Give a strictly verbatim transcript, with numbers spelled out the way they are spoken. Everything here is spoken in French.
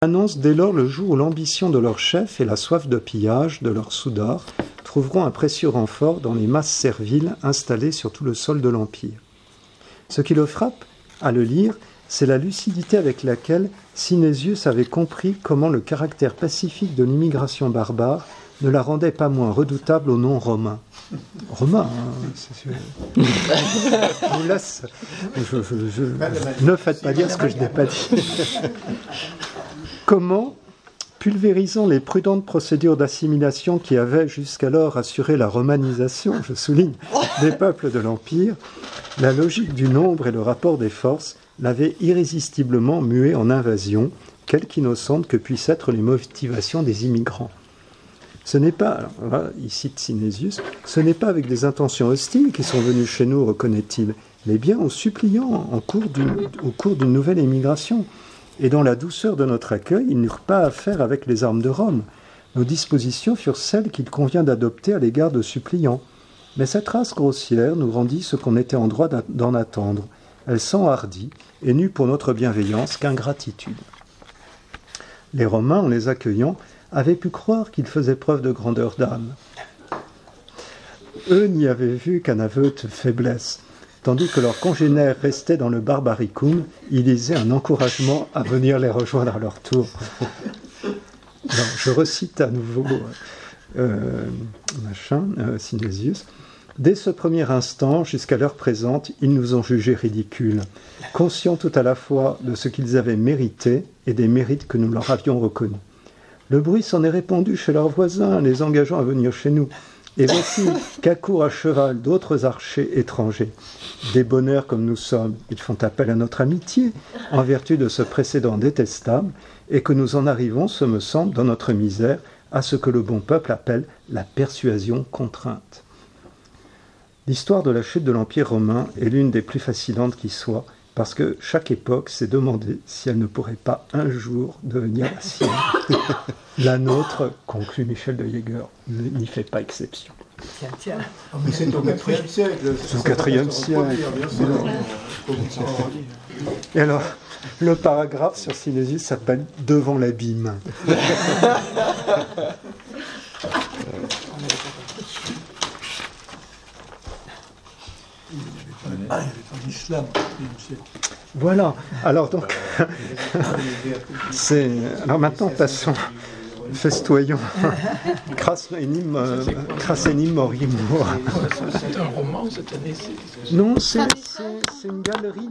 annonce dès lors le jour où l'ambition de leur chef et la soif de pillage de leur soudard trouveront un précieux renfort dans les masses serviles installées sur tout le sol de l'Empire. Ce qui le frappe à le lire, c'est la lucidité avec laquelle Sinésius avait compris comment le caractère pacifique de l'immigration barbare ne la rendait pas moins redoutable au nom romain. Romain, hein, c'est sûr. Je vous laisse. Je, je, je, ne faites pas dire ce que je n'ai pas dit. Comment, pulvérisant les prudentes procédures d'assimilation qui avaient jusqu'alors assuré la romanisation, je souligne, des peuples de l'Empire, la logique du nombre et le rapport des forces l'avaient irrésistiblement mué en invasion, quelque innocente que puissent être les motivations des immigrants. Ce n'est pas, alors là, il cite Sinésius, ce n'est pas avec des intentions hostiles qu'ils sont venus chez nous, reconnaît-il, mais bien en suppliant en cours d'une, au cours d'une nouvelle émigration. Et dans la douceur de notre accueil, ils n'eurent pas affaire avec les armes de Rome. Nos dispositions furent celles qu'il convient d'adopter à l'égard de suppliants. Mais cette race grossière nous rendit ce qu'on était en droit d'en attendre. Elle s'enhardit et n'eut pour notre bienveillance qu'ingratitude. Les Romains, en les accueillant, avaient pu croire qu'ils faisaient preuve de grandeur d'âme. Eux n'y avaient vu qu'un aveu de faiblesse, tandis que leurs congénères restaient dans le barbaricum, ils lisaient un encouragement à venir les rejoindre à leur tour. Alors, je recite à nouveau euh, machin, euh, Sinésius. Dès ce premier instant, jusqu'à l'heure présente, ils nous ont jugés ridicules, conscients tout à la fois de ce qu'ils avaient mérité et des mérites que nous leur avions reconnus. Le bruit s'en est répandu chez leurs voisins, les engageant à venir chez nous. Et voici qu'accourent à cheval d'autres archers étrangers. Des bonheurs comme nous sommes, ils font appel à notre amitié, en vertu de ce précédent détestable, et que nous en arrivons, ce me semble, dans notre misère, à ce que le bon peuple appelle la persuasion contrainte. L'histoire de la chute de l'Empire romain est l'une des plus fascinantes qui soit, parce que chaque époque s'est demandé si elle ne pourrait pas un jour devenir la sienne. La nôtre, conclut Michel de Jaeger, n'y fait pas exception. Tiens, tiens. Oh, mais c'est au quatrième siècle. C'est au quatrième siècle. Et alors, le paragraphe sur Sinésius s'appelle « Devant l'abîme ». Ah, il n'y avait pas l'islam. Voilà. Alors donc, c'est. Alors maintenant, passons, festoyons. Crassenim, euh, Crassenim Morimo. C'est un roman cette année. Non, c'est, c'est, c'est une galerie.